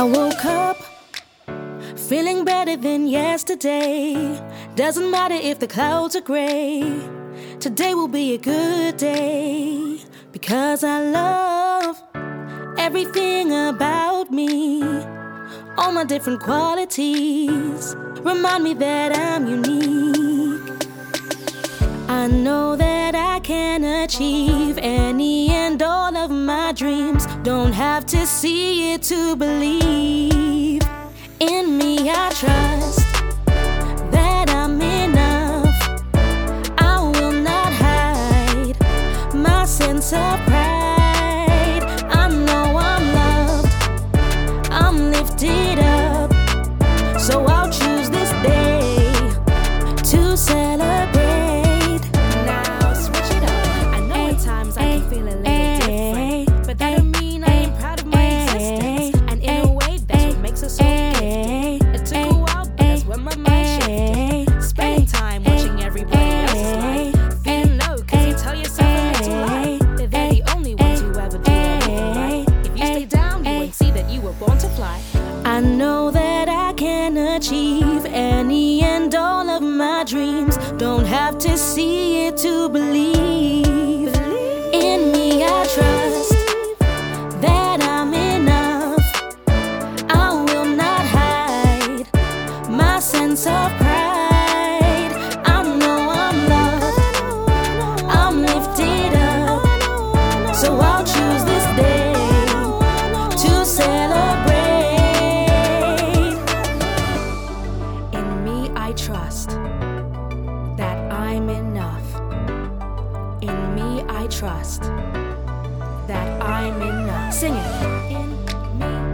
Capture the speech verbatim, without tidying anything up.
I woke up feeling better than yesterday. Doesn't matter if the clouds are gray. Today will be a good day because I love everything about me. All my different qualities remind me that I'm unique. I know that I can achieve any and all of my dreams. Don't have to see it to believe. In me I trust that I'm enough. I will not hide my sense of pride. I know I'm loved, I'm lifted up. So I'll choose this day to celebrate. Now switch it up. I know at times I can feel a little different, but that don't mean I ain't proud of my existence. And in a way that's what makes us so gifted. It took a while, but that's when my mind shifted. Spending time watching everybody else's life, feeling low cause you tell yourself a little lie that they're the only ones who ever do everything right. If you stay down, you won't see that you were born to fly. I know that I can achieve any and all of my dreams. Don't have to see it to believe. In me I trust that I'm enough. I will not hide my sense of pride. I know I'm loved, I'm lifted up. So I'll choose this day to celebrate. In me I trust that I'm enough. In me I trust that I'm enough. Sing it. In me